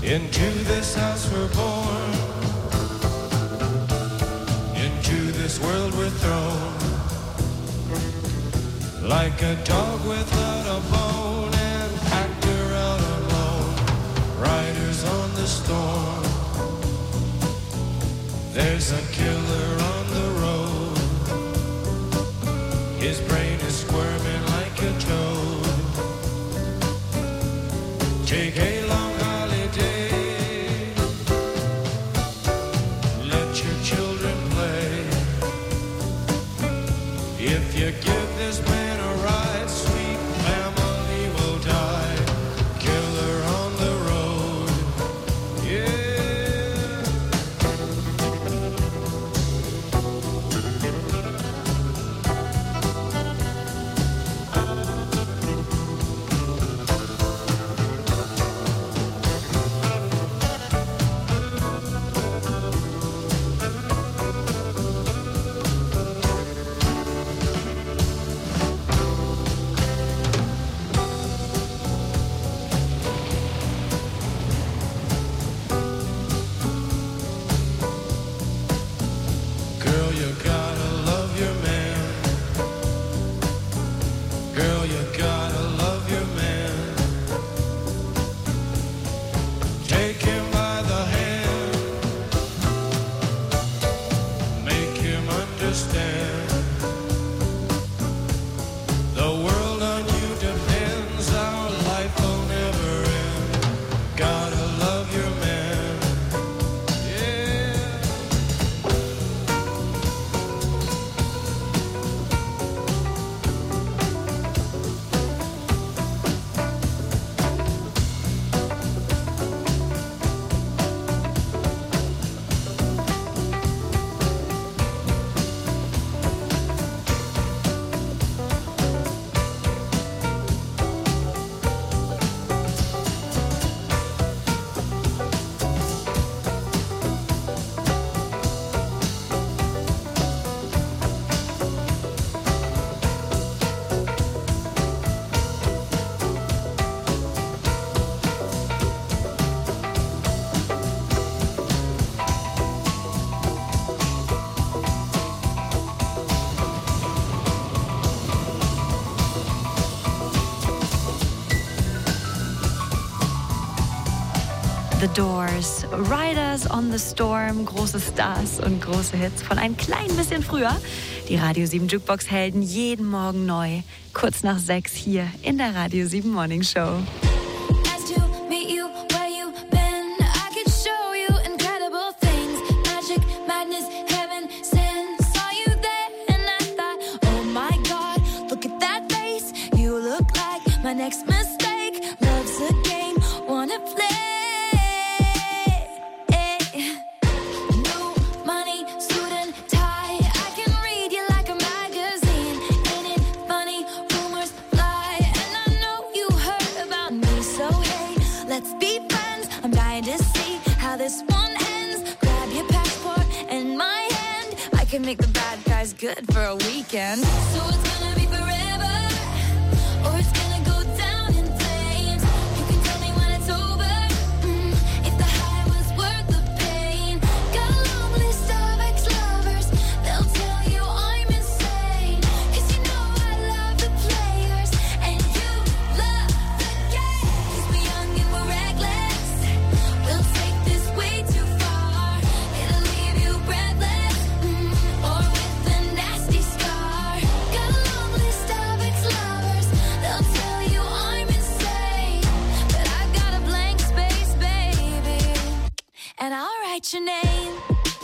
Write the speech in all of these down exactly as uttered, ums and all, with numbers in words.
Into this house we're born, into this world we're thrown, like a dog without a bone, an actor out alone, riders on the storm. There's a killer on the road, his brain is squirming like a toad. Take a long holiday, let your children play. If you give this man a ride, sweet family will die. Killer on the road, yeah. Girl, you gotta love your man. Girl, you gotta love your man. Take him by the hand, make him understand. The world on you depends, our life will never end. Gotta love your man, yeah. The Doors, Riders on the Storm, große Stars und große Hits von ein klein bisschen früher. Die Radio sieben Jukebox-Helden jeden Morgen neu, kurz nach sechs hier in der Radio sieben Morning Show. Nice to meet you, where you been? I could show you incredible things. Magic, madness, heaven sent. Saw you there and I thought, oh my God, look at that face. You look like my next mistake. Love's a game, wanna play. New money, suit and tie. I can read you like a magazine. Ain't it funny? Rumors fly, and I know you heard about me. So hey, let's be friends. I'm dying to see how this one ends. Grab your passport and my hand. I can make the bad guys good for a weekend. So it's gonna be forever, or it's gonna go down in flames. You can tell me when it's over, mm, if the high was worth the pain. Got a long list of ex-lovers, they'll tell you I'm insane. 'Cause you know I love the players, and you love the game. 'Cause we're young and we're reckless, we'll take this way too far. It'll leave you breathless, mm, or with a nasty scar. Got a long list of ex-lovers, they'll tell you I'm insane. But I've got a blank space, baby, and I'll write your name.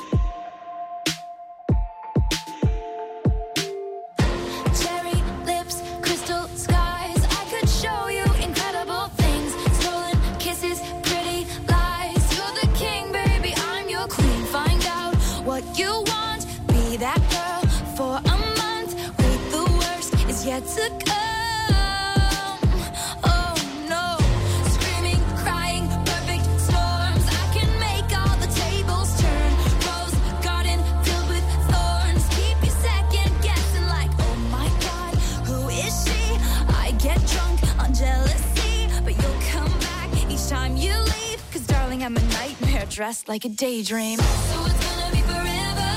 Cherry lips, crystal skies. I could show you incredible things. Stolen kisses, pretty lies. You're the king, baby, I'm your queen. Find out what you want. Be that girl for a month. Wait, the worst is yet to come. Oh no. Screaming, crying, perfect storms. I can make all the tables turn. Rose garden filled with thorns. Keep you second guessing like, oh my God, who is she? I get drunk on jealousy, but you'll come back each time you leave. 'Cause darling, am a nightmare dressed like a daydream. So it's gonna be forever,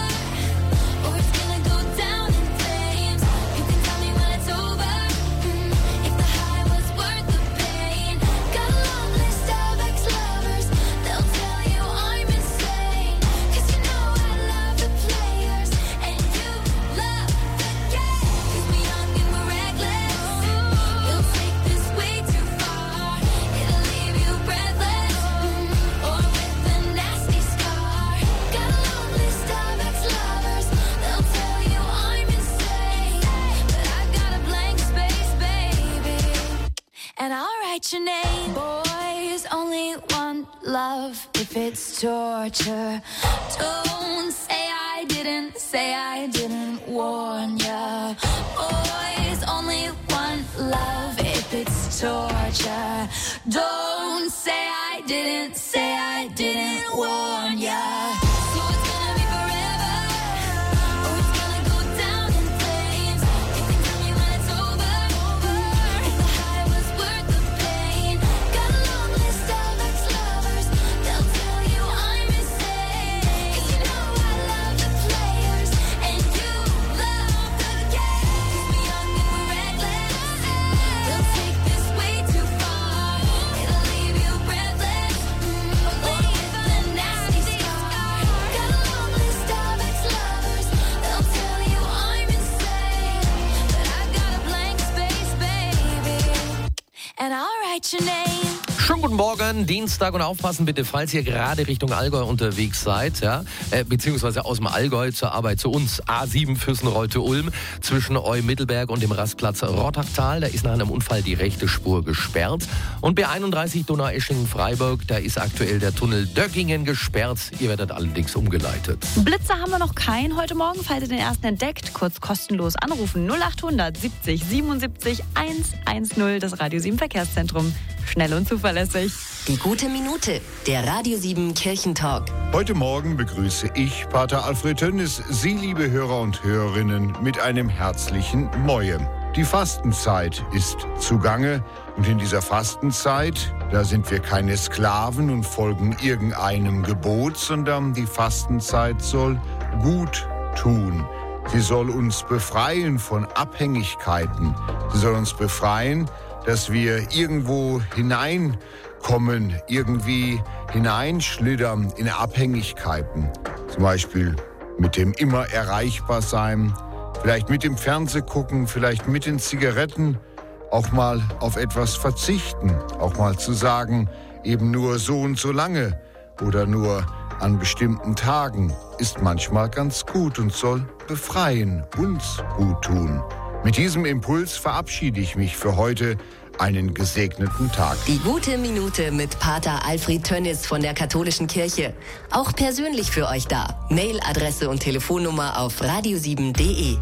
or it's gonna go down in flames. You can tell me when it's over, mm, if the high was worth the pain. Got a long list of ex-lovers, they'll tell you I'm insane. Cause you know I love the players, and you love the game. Cause we're young and we're reckless, we'll take this way too far. It'll leave you breathless, mm, or with a nasty scar. Got a long list of ex-lovers, they'll tell you I'm insane. But I've got a blank space, baby, and I'll write your name. Boys only want love if it's torture. Don't say I didn't, say I didn't warn ya. Boys only want love if it's torture. Don't say I didn't, say I didn't warn ya. So it's gonna be forever, or it's gonna go down in flames. You can tell me when it's over, if the high was worth the pain. Got a long list of ex-lovers, they'll tell you I'm insane. Cause you know I love the players, and you love the game. Cause we're young and we're reckless, they'll take this way too far. It'll leave you breathless, mm, or with a nasty scar. Got a long list of ex-lovers, they'll tell you I'm insane. But I've got a blank space, baby, and I'll write your name. Schönen guten Morgen, Dienstag, und aufpassen bitte, falls ihr gerade Richtung Allgäu unterwegs seid, ja, äh, beziehungsweise aus dem Allgäu zur Arbeit zu uns, A sieben Füssen-Reute-Ulm, zwischen Eu-Mittelberg und dem Rastplatz Rottachtal, da ist nach einem Unfall die rechte Spur gesperrt. Und B einunddreißig Donaueschingen-Freiburg, da ist aktuell der Tunnel Döckingen gesperrt, ihr werdet allerdings umgeleitet. Blitze haben wir noch keinen heute Morgen. Falls ihr den ersten entdeckt, kurz kostenlos anrufen. null achthundert siebzig siebenundsiebzig hundertzehn, das Radio sieben Verkehrszentrum. Schnell und zuverlässig. Die gute Minute, der Radio sieben Kirchentalk. Heute Morgen begrüße ich, Pater Alfred Tönnis, Sie, liebe Hörer und Hörerinnen, mit einem herzlichen Moje. Die Fastenzeit ist zugange, und in dieser Fastenzeit, da sind wir keine Sklaven und folgen irgendeinem Gebot, sondern die Fastenzeit soll gut tun. Sie soll uns befreien von Abhängigkeiten. Sie soll uns befreien, dass wir irgendwo hineinkommen, irgendwie hineinschlittern in Abhängigkeiten. Zum Beispiel mit dem immer erreichbar sein, vielleicht mit dem Fernsehgucken, vielleicht mit den Zigaretten, auch mal auf etwas verzichten, auch mal zu sagen, eben nur so und so lange oder nur an bestimmten Tagen ist manchmal ganz gut und soll befreien, uns gut tun. Mit diesem Impuls verabschiede ich mich für heute. Einen gesegneten Tag. Die gute Minute mit Pater Alfred Tönnis von der Katholischen Kirche. Auch persönlich für euch da. Mailadresse und Telefonnummer auf radio sieben punkt de.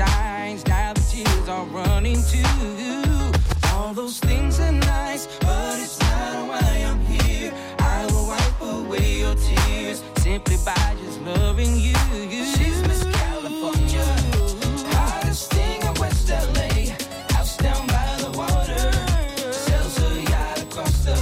All those things are nice, but